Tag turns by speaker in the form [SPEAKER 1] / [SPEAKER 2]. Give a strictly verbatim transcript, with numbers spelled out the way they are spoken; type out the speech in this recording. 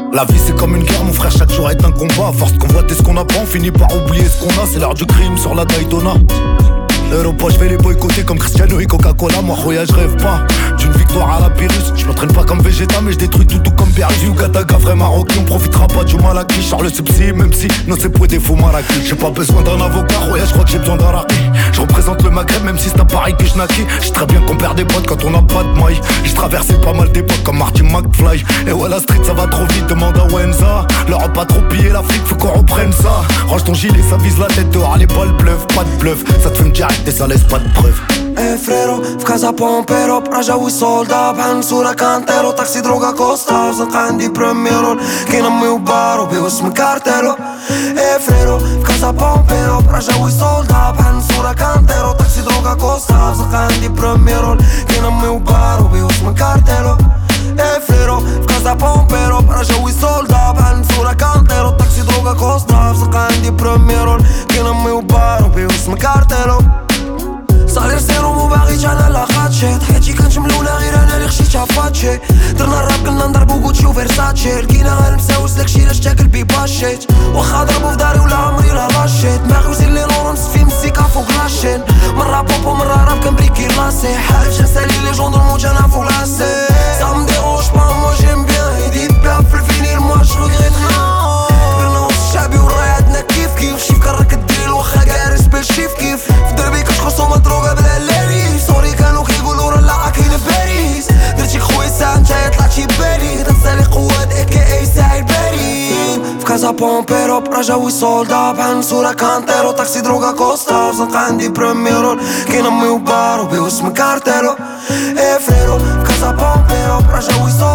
[SPEAKER 1] La vie c'est comme une guerre mon frère, chaque jour est un combat. À force qu'on voit ce qu'on apprend, on finit par oublier ce qu'on a. C'est l'heure du crime sur la Daytona. L'Europa je vais les boycotter comme Cristiano et Coca-Cola. Moi Roya je rêve pas d'une victoire à la Pyrrhus. Je m'entraîne pas comme Vegeta mais je détruis tout tout comme Berzi ou Gataga. Vrai Marocain, on profitera pas du Malaki. Charles le subside même si non c'est pour des faux Marrakech. J'ai pas besoin d'un avocat, Roya je crois que j'ai besoin d'un raqui. Je représente le Maghreb même si c'est un pareil que je naquis. J'sais très bien qu'on perd des potes quand on a pas de maille. J'ai traversé pas mal d'époques comme Martin McFly. Et ouais la street ça va trop vite, demande à Wenza. L'Europe a trop pillé l'Afrique, faut qu'on reprenne ça. Range ton gilet, ça vise la tête dehors, les balles bluff, pas de bluff. Ça te fume direct et ça laisse pas de preuve.
[SPEAKER 2] Eh frérot, في كازا بومبيرو برجاوي سولدا بحال صورة كانتيرو طاكسي دروغا كوستا زنقا عندي بريميرول كاين امي وبارو بيه اسم كارتيرو Eh frérot, في كازا بومبيرو برجاوي سولدا بحال صورة كانتيرو طاكسي دروغا كوستا زنقا عندي بريميرول كاين امي وبارو بيه اسم كارتيرو Eh frérot, في كازا بومبيرو برجاوي سولدا بحال صورة كانتيرو طاكسي دروغا كوستا زنقا عندي بريميرول كاين امي وبارو بيه اسم كارتيرو صالير سيرو مو باغيش على لا خاتشي حياتي كانت ملولة غير انا اللي خشيتها فاتشي درنا الراب كنا نضربو غوتشي وفيرساتشي لقينا غير مساوس داكشي لاش تاكل بيه باشيت واخا ضربو في داري ولا عمري لا لاشيت دماغي وزير لي لورنس في مسيكا فوق لاشين مرة بوبو مرة راب كنبريكي راسي حارب جنسالي لي جون درموج انا فوق لاسي Ça me dérange pas, moi j'aime bien Edith Piaf في الفينير moi je regrette rien كبرنا وسط الشعبي والراي عندنا كيف كيف شي فكر راك الدريل واخا كارس بالشيف كيف في دربي كتخلصو مضروقة بلا لاري سوري كانو كيقولو راه لا كاين في باريس درتيك خويا ساعة نتايا طلعتي ببالي تنسالي قواد اي كي اي ساعي باري في كازا بومبيرو برجاوي سولدا بحال صورة كانتيرو طاكسي دروغا كوستا زنقا عندي بريميرول كاين امي وبارو بيه اسم كارتيرو اي فريرو في كازا بومبيرو برجاوي سولدا